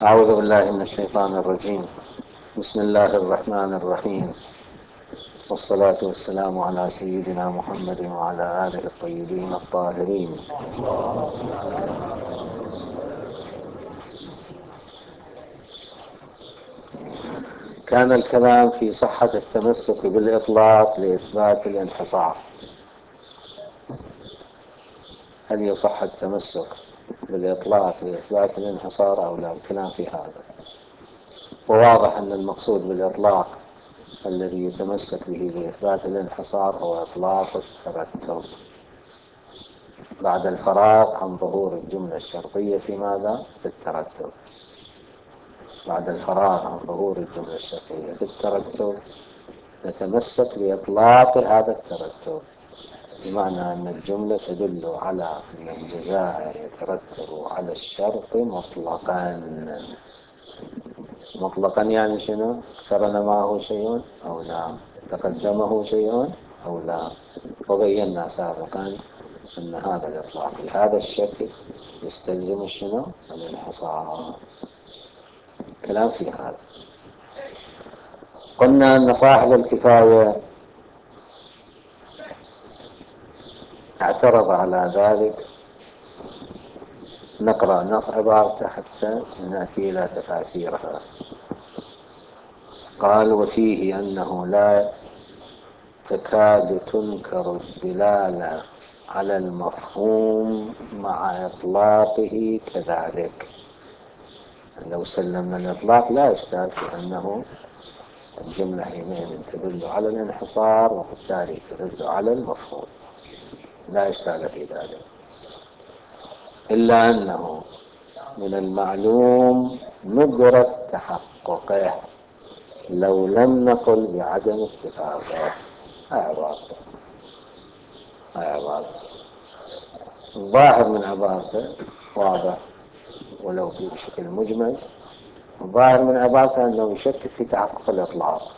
أعوذ بالله من الشيطان الرجيم. بسم الله الرحمن الرحيم، والصلاة والسلام على سيدنا محمد وعلى آله الطيبين الطاهرين. كان الكلام في صحة التمسك بالإطلاق لإثبات الانحصار. هل يصح التمسك بالإطلاق لإثبات الانحصار أو لا؟ الكلام في هذا، وواضح أن المقصود بالإطلاق الذي يتمسك به لإثبات الانحصار هو إطلاق الترتب بعد الفراغ عن ظهور الجملة الشرطية في ماذا؟ في الترتب. بعد الفراغ عن ظهور الجملة الشرطية في الترتب نتمسك بإطلاق هذا الترتب، بمعنى أن الجملة تدل على أن الجزاء يترتب على الشرط مطلقا. مطلقا يعني شنو؟ اقترن معه شيء أو لا، تقدمه شيء أو لا. وبينا سابقا أن هذا الإطلاق بهذا الشكل يستلزم شنو؟ الانحصار. كلام في هذا. قلنا أن صاحب الكفاية اعترض على ذلك. نقرأ نص عبارته حتى نأتي إلى تفاسيرها. قال: وفيه أنه لا تكاد تنكر الدلالة على المفهوم مع إطلاقه كذلك. لو سلمنا الإطلاق لا إشكال في أنه الجملة حينئذ تدل على الانحصار وبالتالي تدل على المفهوم، لا إشكال في ذلك. إلا أنه من المعلوم ندرة تحققه لو لم نقل بعدم اتفاقه. عبارته الظاهر من عبارته واضح ولو بشكل مجمل. الظاهر من عبارته أنه يشكك في تحقق الإطلاق،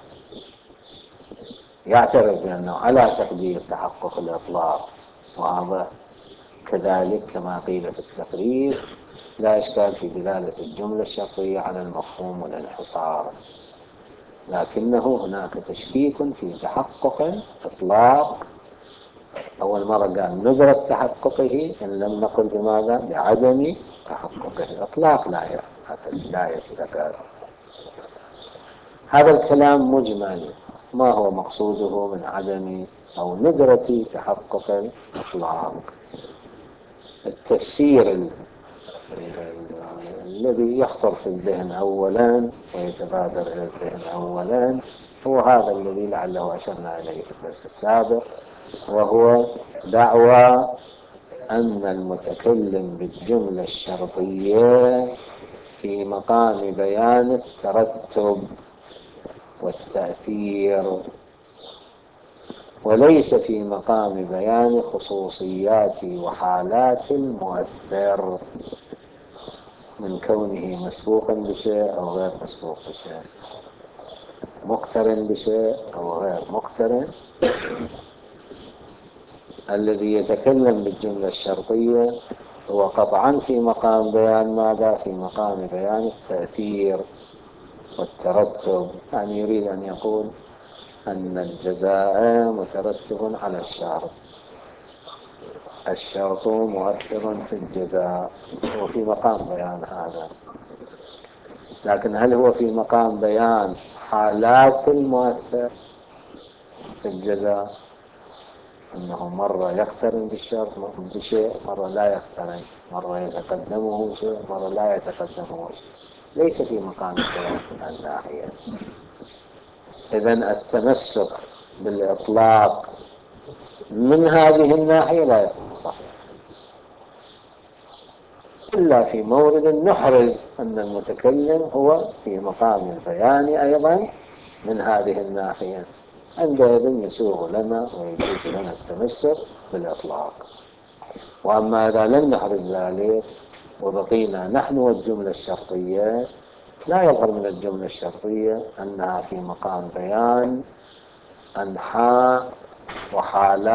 يعترف بأنه على تقدير تحقق الإطلاق واضح، كذلك كما قيل في التقرير لا إشكال في دلالة الجملة الشرطية على المفهوم والانحصار، لكنه هناك تشكيك في تحقق إطلاق. أول مرة قال ندرة تحققه إن لم نقل بماذا؟ بعدم تحققه. الإطلاق لا يستقر. هذا الكلام مجمل. ما هو مقصوده من عدم أو ندرة تحقق الإطلاق؟ التفسير الذي يخطر في الذهن أولا ويتبادر إلى الذهن أولا هو هذا الذي لعله أشرنا إليه في الدرس السابق، وهو دعوى أن المتكلم بالجملة الشرطية في مقام بيان الترتب والتأثير، وليس في مقام بيان خصوصيات وحالات المؤثر من كونه مسبوقا بشيء أو غير مسبوق بشيء، مقترن بشيء أو غير مقترن. الذي يتكلم بالجملة الشرطية هو قطعا في مقام بيان ماذا؟ في مقام بيان التأثير والترتب. يعني يريد أن يقول أن الجزاء مترتب على الشرط، الشرط مؤثر في الجزاء، وفي مقام بيان هذا. لكن هل هو في مقام بيان حالات المؤثر في الجزاء؟ أنه مرة يقترن بالشرط بشيء، مرة لا يقترن، مرة يتقدمه شيء، مرة لا يتقدمه شيء. ليس في مقام البيان من الناحية. إذن التمسك بالإطلاق من هذه الناحية لا يكون صحيح إلا في مورد نحرز أن المتكلم هو في مقام البيان أيضا من هذه الناحية، عندئذ يسوغ لنا ويجوز لنا التمسك بالإطلاق. وأما إذا لم نحرز ذلك وبقينا نحن والجملة الشرطية، لا يظهر من الجملة الشرطية أنها في مقام بيان أنحاء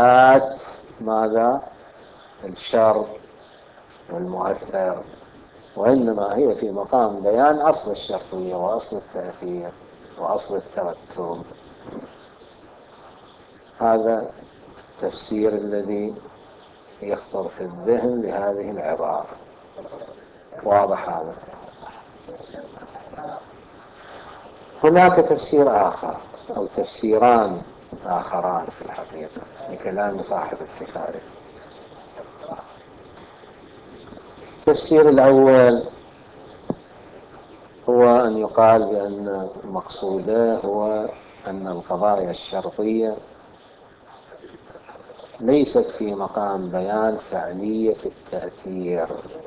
وحالات ماذا؟ الشر والمؤثر وإنما هي في مقام بيان أصل الشرطية وأصل التأثير وأصل الترتب. هذا التفسير الذي يخطر في الذهن لهذه العبارة. واضح هذا؟ هناك تفسير آخر أو تفسيران آخران في الحقيقة لكلام صاحب الكفاية. التفسير الأول هو أن يقال بأن مقصوده هو أن القضايا الشرطية ليست في مقام بيان فعلية التأثير،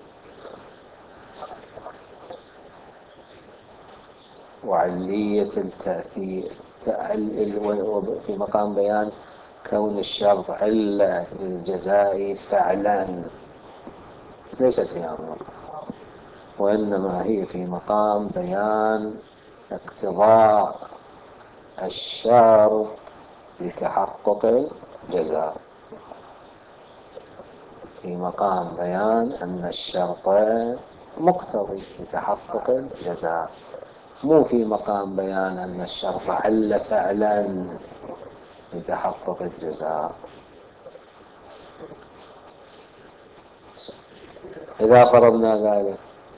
وعلية التأثير في مقام بيان كون الشرط علة للجزاء فعلا، ليست في هذا المقام، وإنما هي في مقام بيان اقتضاء الشرط لتحقق الجزاء، في مقام بيان أن الشرط مقتضي لتحقق الجزاء، مو في مقام بيان أن الشرط حل فعلا لتحقق الجزاء. إذا فرضنا ذلك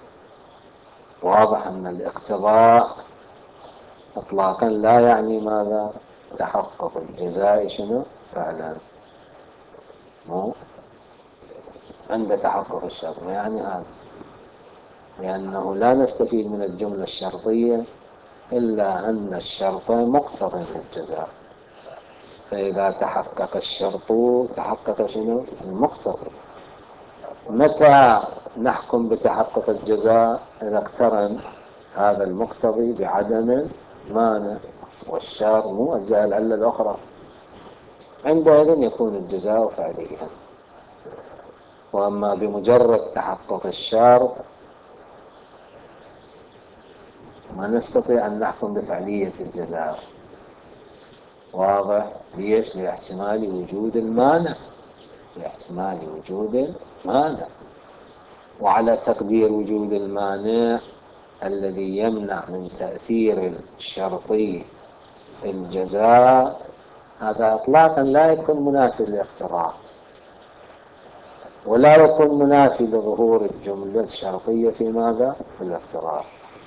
واضح أن الاقتضاء إطلاقا لا يعني ماذا؟ تحقق الجزاء شنو؟ فعلا، مو عند تحقق الشرط، ما يعني هذا، لأنه لا نستفيد من الجملة الشرطية إلا أن الشرط مقتضي للجزاء، فإذا تحقق الشرط تحقق شنو؟ المقتضي. متى نحكم بتحقق الجزاء؟ إذا اقترن هذا المقتضي بعدم المانع والشرط مو أجزاء العلة الأخرى، عندئذ يكون الجزاء فعليا. وأما بمجرد تحقق الشرط ما نستطيع أن نحكم بفعلية الجزاء. واضح؟ ليش؟ لاحتمال وجود المانع، لاحتمال وجود المانع، وعلى تقدير وجود المانع الذي يمنع من تأثير الشرطي في الجزاء، هذا إطلاقا لا يكون منافي للاقتضاء، ولا يكون منافي لظهور الجملة الشرطية في ماذا؟ في الاقتضاء.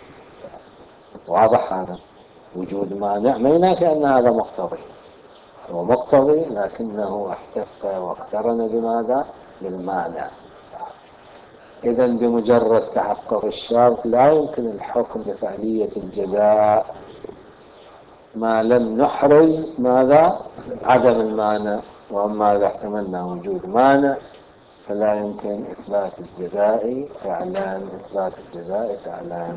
واضح هذا؟ وجود مانع ما ينافي أن هذا مقتضي، هو مقتضي لكنه احتف واقترن بماذا؟ بالمانع. إذن بمجرد تحقق الشرط لا يمكن الحكم بفعلية الجزاء ما لم نحرز ماذا؟ عدم المانع. وأما إذا احتملنا وجود مانع فلا يمكن إثبات الجزاء فعلا، إثبات الجزاء فعلا.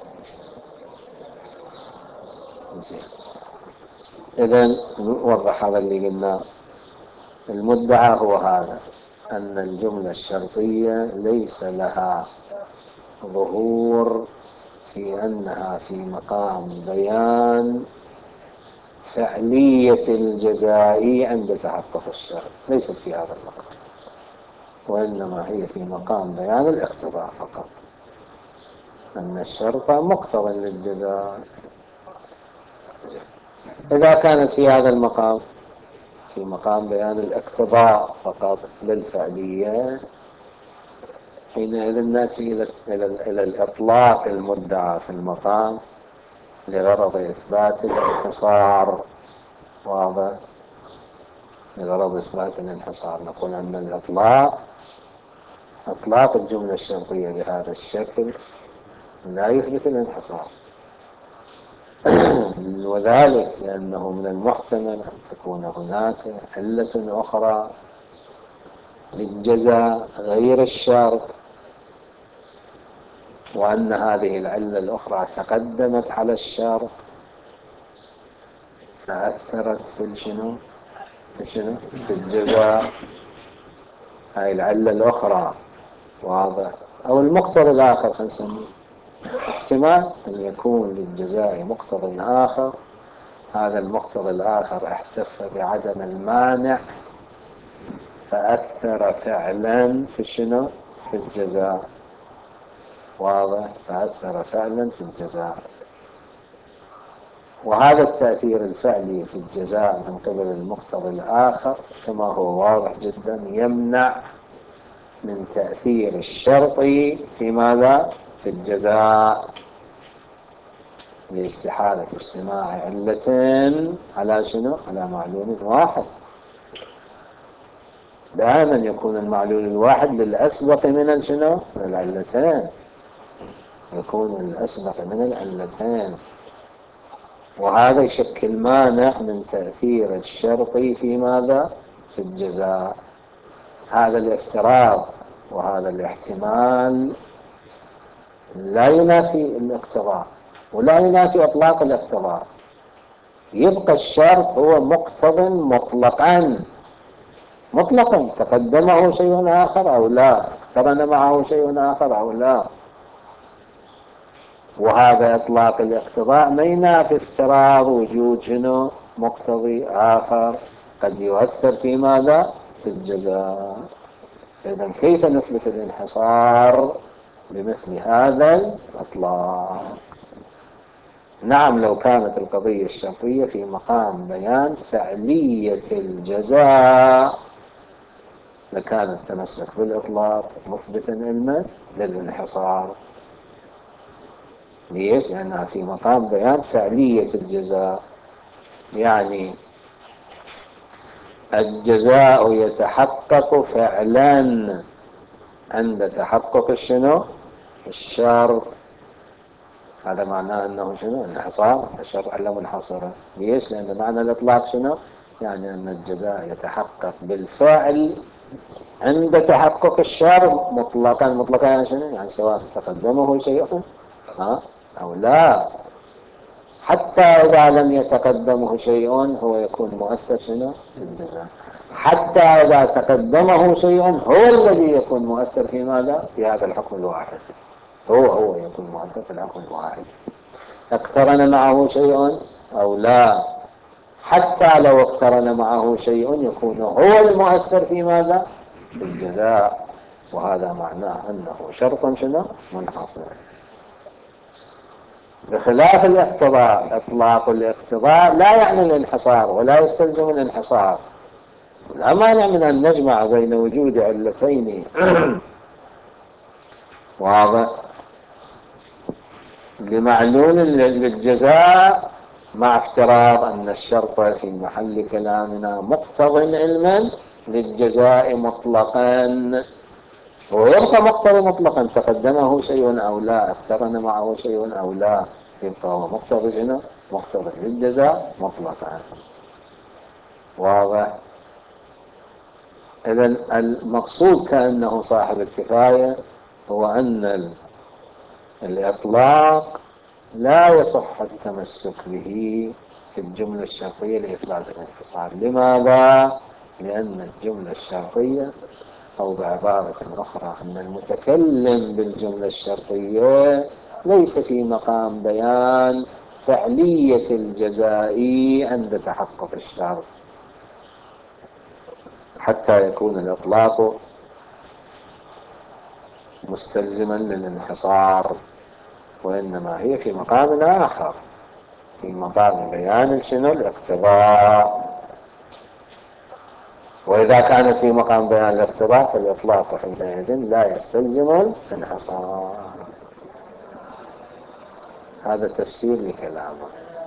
زين. إذن نوضح هذا اللي قلنا. المدعى هو هذا، أن الجملة الشرطية ليس لها ظهور في أنها في مقام بيان فعلية الجزاء عند تحقق الشرط، ليست في هذا المقام، وإنما هي في مقام بيان الاقتضاء فقط، أن الشرط مقتضى للجزاء. إذا كانت في هذا المقام في مقام بيان الاقتضاء فقط للفعلية، حينئذ نأتي إلى الإطلاق المدعى في المقام لغرض إثبات الانحصار. واضح؟ لغرض إثبات الانحصار نقول أن إطلاق الجملة الشرطية بهذا الشكل لا يثبت الانحصار، وذلك لأنه من المحتمل أن تكون هناك علة أخرى للجزاء غير الشرط، وأن هذه العلة الأخرى تقدمت على الشرط فأثرت في الجزاء، هاي العلة الأخرى. واضح؟ أو المقتضى الآخر خلينا نسميه، احتمال أن يكون للجزاء مقتضى آخر، هذا المقتضى الآخر احتف بعدم المانع فأثر فعلا في في الجزاء. واضح، فأثر فعلا في الجزاء. وهذا التأثير الفعلي في الجزاء من قبل المقتضي الآخر كما هو واضح جدا يمنع من تأثير الشرط في ماذا؟ في الجزاء، لاستحالة اجتماع علتين على شنو؟ على معلول واحد. دائما يكون المعلول الواحد للأسبق من شنو؟ من العلتين، يكون الأسبق من العلتين، وهذا يشكل مانع من تأثير الشرط في ماذا؟ في الجزاء. هذا الافتراض وهذا الاحتمال لا ينافي الاقتضاء ولا ينافي إطلاق الاقتضاء، يبقى الشرط هو مقتض مطلقا مطلقا، تقدمه شيء آخر أو لا، اقترن معه شيء آخر أو لا. وهذا إطلاق الاقتضاء ما ينافي افتراض وجود شنو؟ مقتضي آخر قد يؤثر في ماذا؟ في الجزاء. فإذا كيف نثبت الانحصار بمثل هذا الإطلاق؟ نعم، لو كانت القضية الشرطية في مقام بيان فعلية الجزاء لكان التمسك بالإطلاق مثبتا علما للانحصار. ليش؟ لأنها في مقام بيان فعلية الجزاء، يعني الجزاء يتحقق فعلا عند تحقق الشنو؟ الشرط. هذا معناه أنه شنو؟ انحصار، الشرط علم منحصرا. ليش؟ لأن معنى الإطلاق شنو؟ يعني أن الجزاء يتحقق بالفعل عند تحقق الشرط مطلقا. مطلقا يعني شنو؟ يعني سواء تقدمه شيء أو لا، حتى إذا لم يتقدمه شيء هو يكون مؤثر شنو؟ في الجزاء. حتى إذا تقدمه شيء هو الذي يكون مؤثر في ماذا؟ في هذا الحكم الواحد. هو يكون مؤثر في الحكم الواحد، اقترن معه شيء أو لا. حتى لو اقترن معه شيء يكون هو المؤثر في ماذا؟ في الجزاء. وهذا معناه أنه شرط شنو؟ منحصر. بخلاف الاقتضاء، اطلاق الاقتضاء لا يعني الانحصار ولا يستلزم الانحصار. لا مانع من ان نجمع بين وجود علتين واضح لمعلول للجزاء مع افتراض ان الشرط في محل كلامنا مقتض علما للجزاء مطلقا، ويبقى مقتضى مطلقا تقدمه شيء او لا، اقترن معه شيء او لا، يبقى هو مقتضى شنو؟ مقتضى للجزاء مطلقا. واضح؟ إذا المقصود كأنه صاحب الكفاية هو أن الإطلاق لا يصح التمسك به في الجملة الشرطية لإثبات الانفصال. لماذا؟ لأن الجملة الشرطية، أو بعبارة أخرى أن المتكلم بالجملة الشرطية ليس في مقام بيان فعلية الجزاء عند تحقق الشرط حتى يكون الإطلاق مستلزما للانحصار، وإنما هي في مقام آخر، في مقام بيان شنو؟ الاقتضاء. وإذا كانت في مقام بيان الاقتضاء فالإطلاق حينئذ لا يستلزم الانحصار. هذا تفسير لكلامه.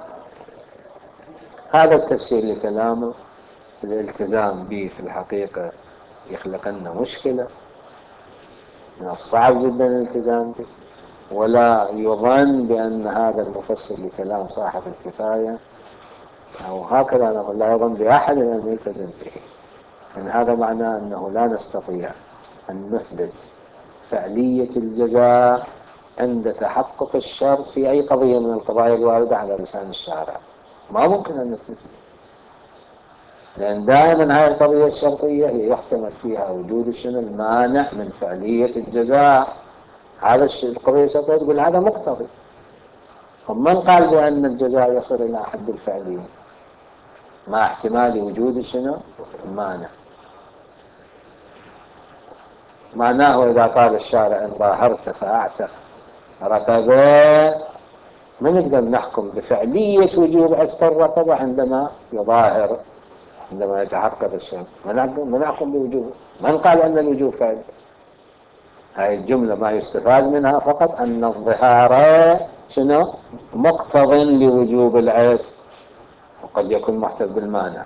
هذا التفسير لكلامه الالتزام به في الحقيقة يخلق لنا مشكلة، من الصعب جدا الالتزام به، ولا يظن بأن هذا المفسر لكلام صاحب الكفاية أو هكذا نقول لا يظن بأحد أن يلتزم به. إن هذا معناه أنه لا نستطيع أن نثبت فعلية الجزاء عند تحقق الشرط في أي قضية من القضايا الواردة على لسان الشارع. ما ممكن أن نثبت، لأن دائما هذه القضية الشرطية هي يحتمل فيها وجود شنو؟ المانع من فعلية الجزاء. هذا القضية الشرطية تقول هذا مقتضي. ومن قال بأن الجزاء يصل إلى حد الفعلية مع احتمال وجود شنو؟ المانع. معناه إذا قال الشارع إن ظاهرت فأعتق رقبة، ما نقدر نحكم بفعلية وجوب عتق الرقبة عندما يتحقق الشرط، ما نحكم بوجوبه. من قال أن الوجوب فعل؟ هاي الجملة ما يستفاد منها فقط أن الظهار شنو مقتض لوجوب العتق، وقد يكون محتف بالمانع.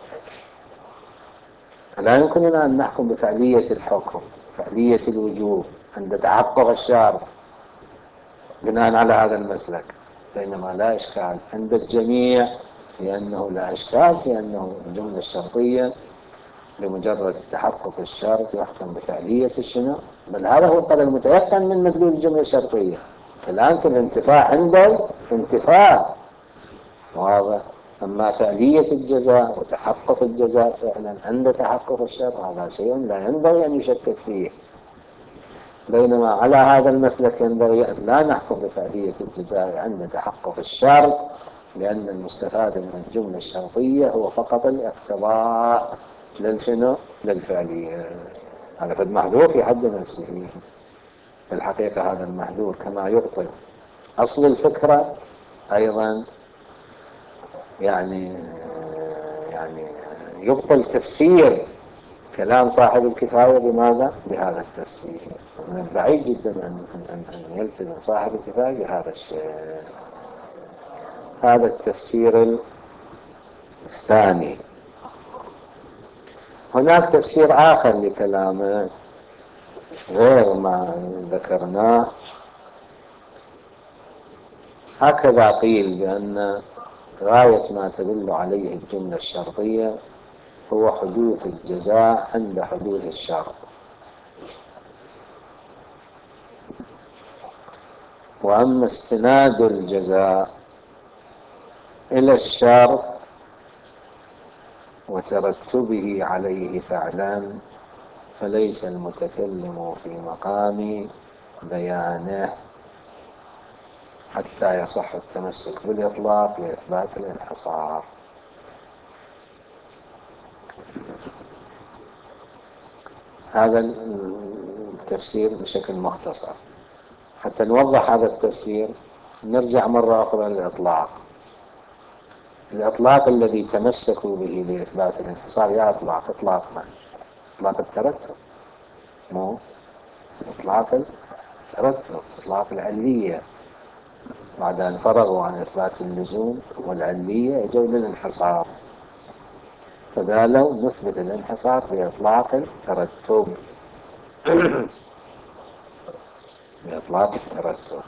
فلا يمكننا أن نحكم بفعلية الحكم، فعلية الوجوب عند تحقق الشرط بناء على هذا المسلك، بينما لا إشكال عند الجميع في أنه لا إشكال في أنه الجملة الشرطية بمجرد تحقق الشرط يحكم بفعلية الشنو، بل هذا هو القدر المتيقن من مدلول الجملة الشرطية. الآن في الانتفاع عنده انتفاع واضح، أما فعلية الجزاء وتحقق الجزاء فعلا عند تحقق الشرط هذا شيء لا ينبغي أن يشكك فيه. بينما على هذا المسلك ينبغي أن لا نحكم بفعلية الجزاء عند تحقق الشرط، لأن المستفاد من الجملة الشرطية هو فقط الاقتضاء للفعلية. هذا في المحذور في حد نفسه. في الحقيقة هذا المحذور كما يبطل أصل الفكرة أيضا، يعني يبطل تفسير كلام صاحب الكفاية. بماذا؟ بهذا التفسير. من بعيد جدا أن يلتزم صاحب الكفاية بهذا الشيء. هذا التفسير الثاني. هناك تفسير آخر لكلامه غير ما ذكرناه. هكذا قيل بأن غاية ما تدل عليه الجملة الشرطية هو حدوث الجزاء عند حدوث الشرط، وأما استناد الجزاء إلى الشرط وترتبه عليه فعلا فليس المتكلم في مقام بيانه حتى يصح التمسك بالإطلاق لإثبات الانحصار. هذا التفسير بشكل مختصر. حتى نوضح هذا التفسير نرجع مرة أخرى للإطلاق. الإطلاق الذي تمسكوا به لإثبات الانحصار يا إطلاق من؟ إطلاق الترتب، مو إطلاق الترتب، إطلاق العلية. بعد أن فرغوا عن إثبات اللزوم والعلية جاءوا للانحصار، فقالوا نثبت الانحصار بإطلاق الترتب. بإطلاق الترتب،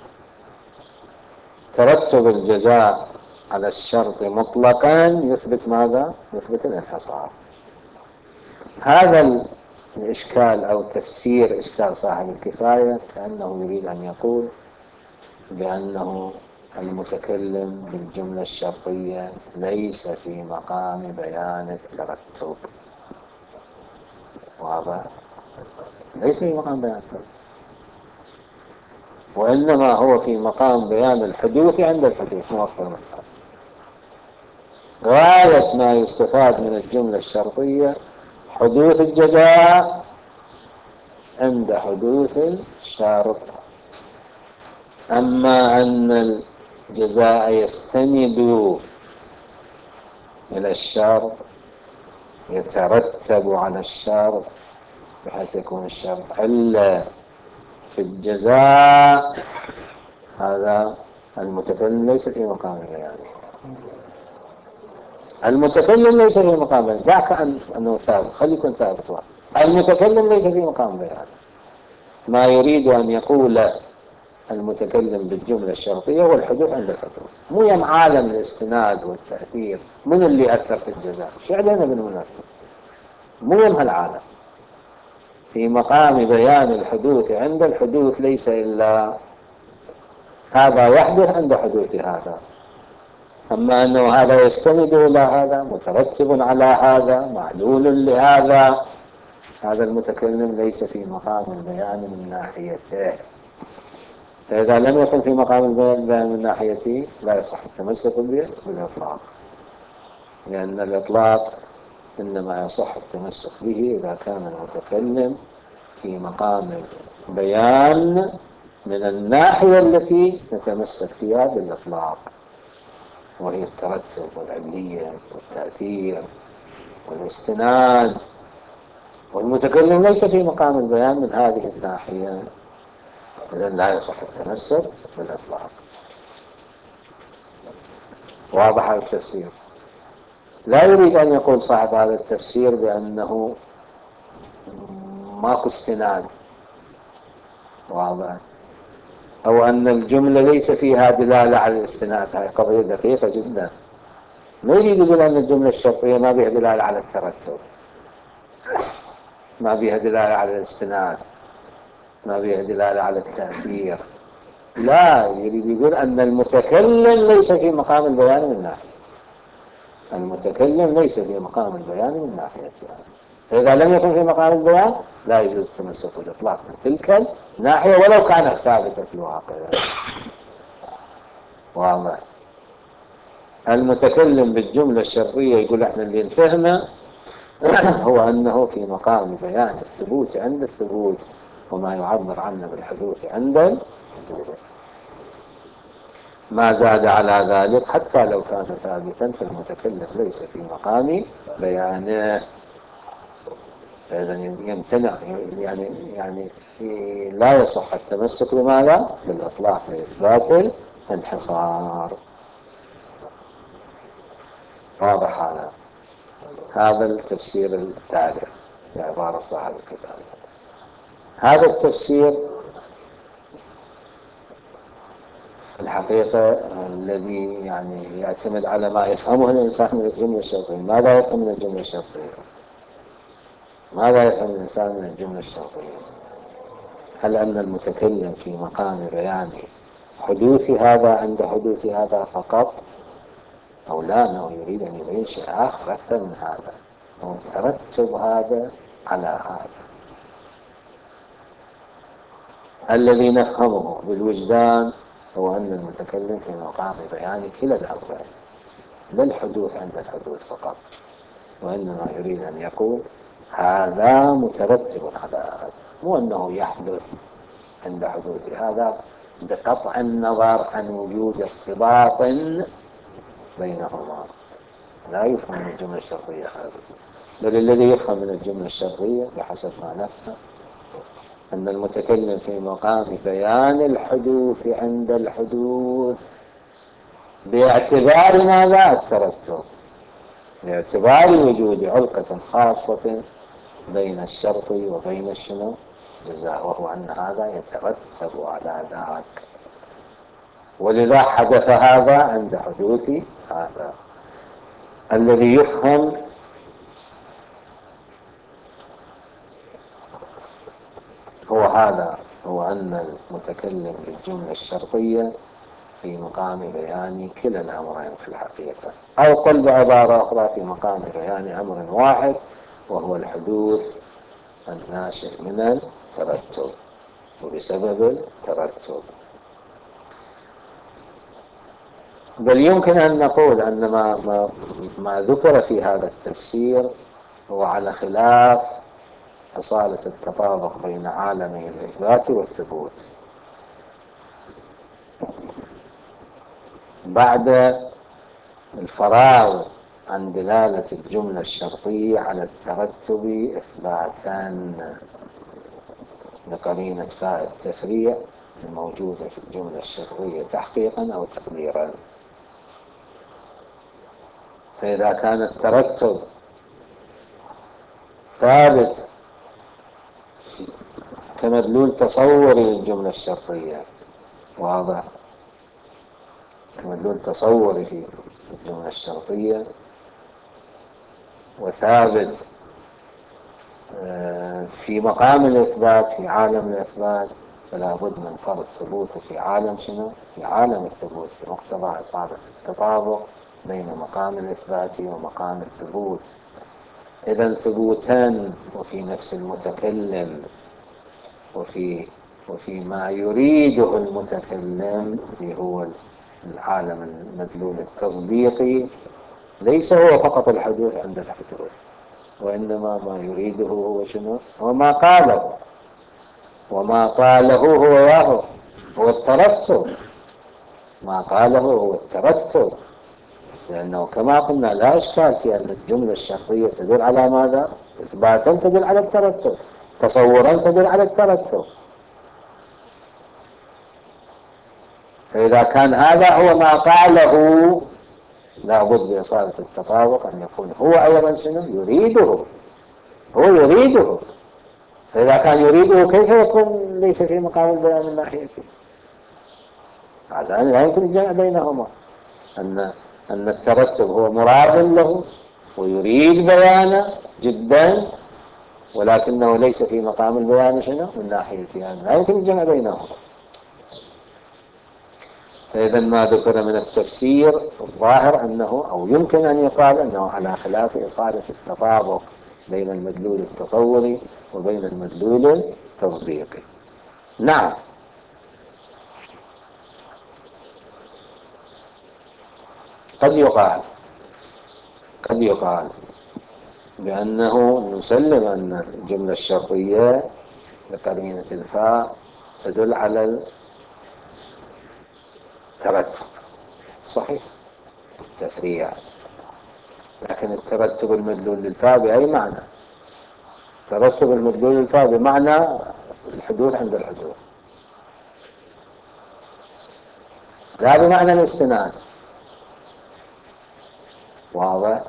ترتب الجزاء على الشرط مطلقا يثبت ماذا؟ يثبت الانحصار. هذا الإشكال أو تفسير إشكال صاحب الكفاية كأنه يريد أن يقول بأنه المتكلم بالجملة الشرطية ليس في مقام بيان الترتب. واضح؟ ليس في مقام بيان الترتب، وإنما هو في مقام بيان الحدوث عند الحدوث، مو أكثر من هذا. غاية ما يستفاد من الجملة الشرطية حدوث الجزاء عند حدوث الشرط. أما أن الجزاء يستند إلى الشرط، يترتب على الشرط بحيث يكون الشرط علة في الجزاء، هذا المتكلم ليس في مقام بيانه. المتكلم ليس في مقام بيانه، ذاك أنه ثابت، خلي يكون ثابت. المتكلم ليس في مقام بيانه. ما يريد أن يقول المتكلم بالجملة الشرطية هو الحدوث عند الحدوث، مو يم عالم الاستناد والتأثير. من اللي أثر في الجزاء؟ شو علينا بالمنافق؟ مو يم هالعالم. في مقام بيان الحدوث عند الحدوث ليس إلا هذا يحدث عند حدوث هذا. أما أنه هذا يستند إلى هذا، مترتب على هذا، معلول لهذا، هذا المتكلم ليس في مقام البيان من ناحيته. فإذا لم يكن في مقام البيان من ناحيته لا يصح التمسك به بالإطلاق، لأن الإطلاق إنما يصح التمسك به إذا كان المتكلم في مقام بيان من الناحية التي نتمسك فيها بالإطلاق، وهي الترتب والعلية والتأثير والاستناد. والمتكلم ليس في مقام البيان من هذه الناحية، إذن لا يصح التمسك بالإطلاق. واضح التفسير؟ لا يريد أن يقول صاحب هذا التفسير بأنه ماكو استناد، واضح، أو أن الجملة ليس فيها دلالة على الاستناد. هذه قضية دقيقة جدا. ما يريد يقول أن الجملة الشرطية ما بها دلالة على الترتب، ما بها دلالة على الاستناد، ما بها دلالة على التأثير. لا، يريد يقول أن المتكلم ليس في مقام البيان من ناحية، المتكلم ليس في مقام البيان من ناحيتها. فإذا لم يكن في مقام البيان لا يجوز التمسك بالإطلاق من تلك الناحية ولو كانت ثابتة في الواقع. واضح. المتكلم بالجملة الشرطية يقول احنا اللي نفهمه هو أنه في مقام بيان الثبوت عند الثبوت، وما يعبر عنه بالحدوث عند الحدوث. ما زاد على ذلك حتى لو كان ثابتا فالمتكلم ليس في مقام بيانه، فإذا يمتنع، يعني لا يصح التمسك بماذا؟ بالإطلاق لإثبات الانحصار. واضح هذا؟ هذا التفسير الثالث بعبارة صاحب الكتاب. هذا التفسير الحقيقة الذي يعني يعتمد على ما يفهمه الإنسان من الجملة الشرطية. ماذا يفهم من الجملة الشرطية؟ ماذا يفهم الإنسان من الجملة الشرطية؟ هل أن المتكلم في مقام بيان حدوث هذا عند حدوث هذا فقط، أو لا، أنه يريد أن يبين شيء آخر أكثر من هذا، أو ترتب هذا على هذا؟ الذي نفهمه بالوجدان هو أن المتكلم في مقام بيان كلا الأمرين، لا الحدوث عند الحدوث فقط، وإنما يريد أن يقول هذا مترتب على هذا، مو أنه يحدث عند حدوث هذا بقطع النظر عن وجود ارتباط بينهما. لا يفهم من الجملة الشرطية هذا، بل الذي يفهم من الجملة الشرطية بحسب ما نفهم أن المتكلم في مقام بيان الحدوث عند الحدوث باعتبار ماذا؟ الترتب، باعتبار وجود علقة خاصة بين الشرط وبين الشنو؟ جزاء، وهو أن هذا يترتب على ذاك، ولذا حدث هذا عند حدوث هذا. الذي يفهم هو هذا، هو أن المتكلم بالجملة الشرطية في مقام بيان كلا الأمرين في الحقيقة، أو قل بعبارة أخرى في مقام بيان أمر واحد وهو الحدوث الناشئ من الترتب وبسبب الترتب. بل يمكن أن نقول أن ما ذكر في هذا التفسير هو على خلاف أصالة التطابق بين عالمي الإثبات والثبوت. بعد الفراغ عن دلالة الجملة الشرطية على الترتب إثباتا بقرينة فاء التفريع الموجودة في الجملة الشرطية تحقيقا أو تقديرا، فإذا كان الترتب ثابت كمدلول تصوري للجملة الشرطية، واضح، كمدلول تصوري في الجملة الشرطية وثابت في مقام الإثبات في عالم الإثبات، فلا بد من فرض ثبوت في عالم شنو؟ في عالم الثبوت، بمقتضى إصابة التطابق بين مقام الإثبات ومقام الثبوت. إذن ثبوتان وفي نفس المتكلم وفي ما يريده المتكلم اللي هو العالم المدلول التصديقي، ليس هو فقط الحدوث عند الحدوث، وإنما ما يريده هو شنو؟ وما قاله هو ياهو هو الترتب، ما قاله هو الترتب، لأنه كما قلنا لا إشكال في أن الجملة الشرطية تدل على ماذا؟ إثباتا تدل على الترتب، تصورا تدل على الترتب. فإذا كان هذا هو ما قاله لا بد بإصالة التطابق أن يكون هو أيضا شنو؟ يريده، هو يريده. فإذا كان يريده كيف يكون ليس في مقام البيان من ناحيته؟ هذا لا يمكن الجمع بينهما، أن الترتب هو مراد له ويريد بيانه جدا، ولكنه ليس في مقام البيان شنو؟ من ناحيته، يعني لا يمكن الجمع بينهما. فإذا ما ذكر من التفسير الظاهر أنه أو يمكن أن يقال أنه على خلاف إصالة التطابق بين المدلول التصوري وبين المدلول التصديقي. نعم. قد يقال بأنه نسلم أن الجملة الشرطية بقرينة الفاء تدل على الترتب، صحيح، التفريع، لكن الترتب المدلول للفاء بأي معنى؟ ترتب المدلول للفاء بمعنى الحدوث عند الحدوث، لا بمعنى الاستناد. واضح؟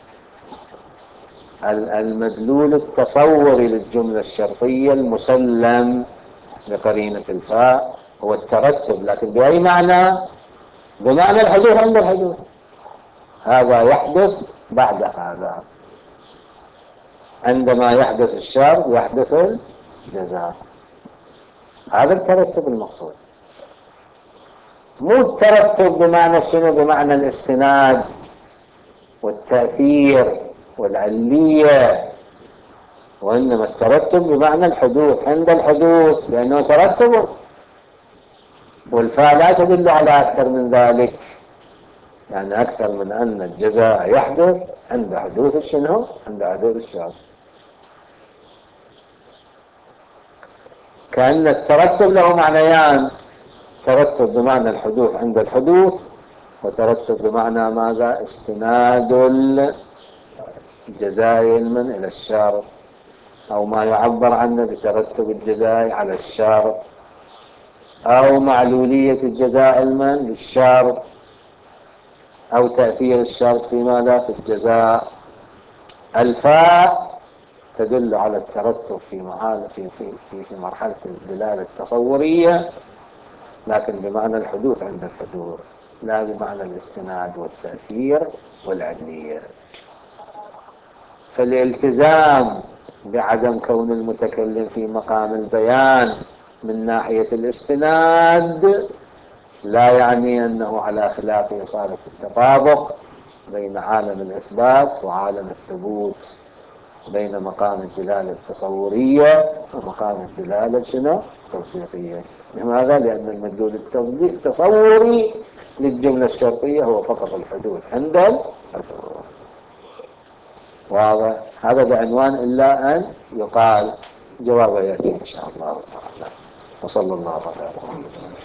المدلول التصوري للجملة الشرطية المسلم بقرينة الفاء هو الترتب، لكن بأي معنى؟ بمعنى الحدوث عند الحدوث، هذا يحدث بعد هذا، عندما يحدث الشر يحدث الجزاء، هذا الترتب المقصود، مو الترتب بمعنى شنو؟ بمعنى الاستناد والتأثير والعلية، وإنما الترتب بمعنى الحدوث عند الحدوث، لأنه ترتب، والفاء لا تدل على أكثر من ذلك، يعني أكثر من أن الجزاء يحدث عند حدوث شنو؟ عند حدوث الشر. كأن الترتب له معنيان، ترتب بمعنى الحدوث عند الحدوث، وترتب بمعنى ماذا؟ استناد الجزاء علما إلى الشر، أو ما يعبر عنه بترتب الجزاء على الشر، أو معلولية الجزاء علما للشر، أو تأثير الشرط في ماذا؟ في الجزاء. الفاء تدل على الترتب في مرحلة الدلالة التصورية، لكن بمعنى الحدوث عند الحدوث، لا بمعنى الاستناد والتأثير والعلية. فالالتزام بعدم كون المتكلم في مقام البيان من ناحية الاستناد لا يعني أنه على خلاف إصالة التطابق بين عالم الإثبات وعالم الثبوت، بين مقام الدلالة التصورية ومقام الدلالة شنو؟ التصديقية. لماذا؟ لأن المدلول التصوري للجملة الشرطية هو فقط الحدوث عند الحدوث. واضح؟ هذا بعنوان إلا أن يقال، جواب يأتي إن شاء الله تعالى. وصلى الله على محمد.